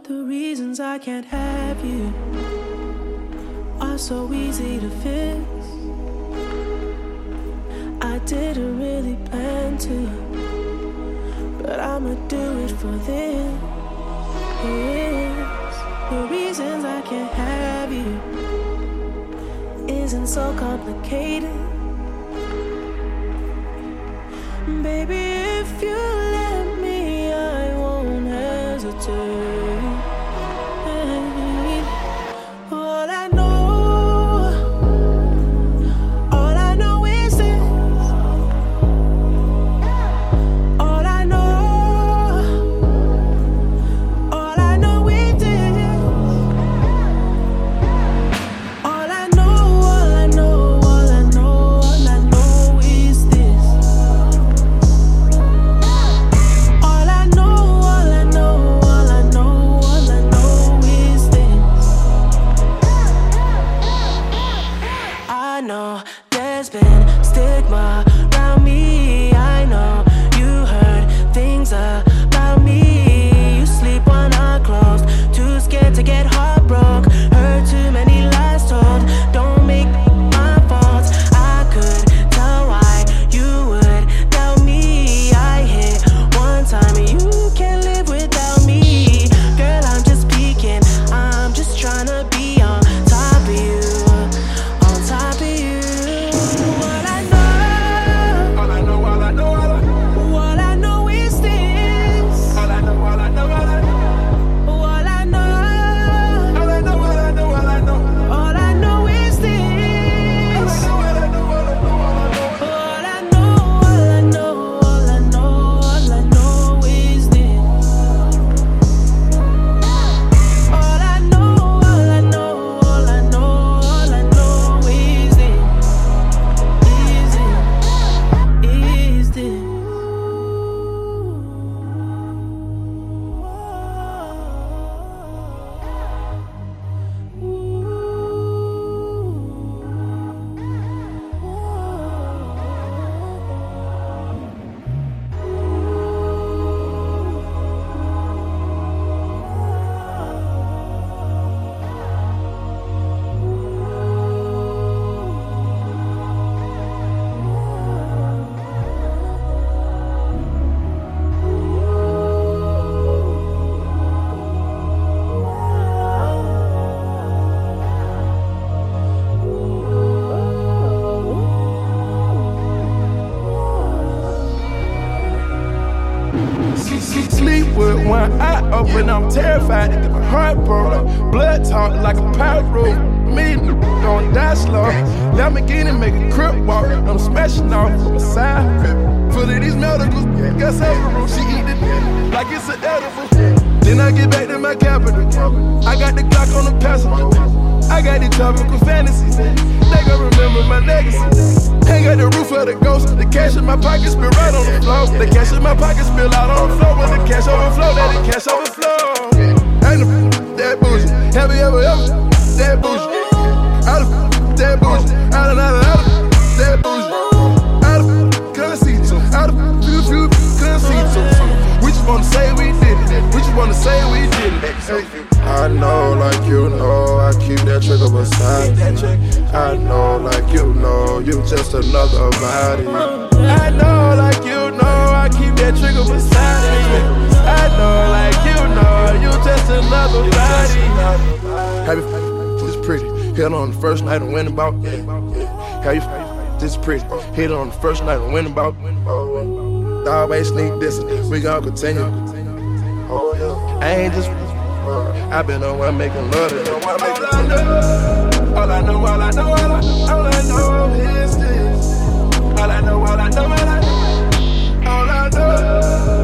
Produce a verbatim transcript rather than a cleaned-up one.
The reasons I can't have you are so easy to fix. I didn't really plan to, but I'ma do it for this. The reasons I can't have you isn't so complicated. Baby, if you let me, I won't hesitate. All I know, all I know is this. All I know, all I know is this. All I know, all I know, all I know, all I know is this. All I know, all I know, all I know, all I know is this. I know there's been stigma around me. I know you heard things about me. You sleep when I'm closed, too scared to get heartbroken. Heard too many lies told, don't make my faults. I could tell why you would doubt me. I hit one time and you can't live without me. Girl, I'm just peeking, I'm just trying to be on top of you, on top of you. All I know, All I know, all I know, all I know. all I know is this. All I know, all I know, all I know. All I know, All I know, all I know, all I know. all I know is this. All I know, all I know, all I know, all I know. All I know, all I know, all I know, all I know is this. All I know, all I know, all I know, all I know is this. Is it? Is this? Sleep with one eye open, I'm terrified to get my heart broke. Blood talk like a pyro. Me don't die slow. Lamborghini make a crip walk. I'm smashing off from the side. Full of these medicals, guess I she eat it like it's an edible. Then I get back to my capital. I got the Glock on the passenger. I got these tropical fantasies. They gon' remember my legacy. Hang out the roof of the ghost. The cash in my pocket spill right on the floor. The cash in my pocket spill out on the floor. When the cash overflow, let the cash overflow. Ain't no that bullshit. Have you ever ever that bullshit? Out of that bullshit. Out of out of out of that bullshit. Out of couldn't see too. Out of few few couldn't see too. We just wanna say we did it. We just wanna say we did it. Hey. I know, like you know, I keep that trigger beside me. I know, like you know, you just another body. I know, like you know, I keep that trigger beside me. I know, like you know, you just another body. Have you this pretty? Hit on the first night and win about. Have you this pretty? Hit on the first night and win about. Always sneak dissing, we gon' continue. I ain't just. I been the one making love to them. All I know, all I know, all I know, all I, all I know is this. All I know, all I know, all I know, all I know.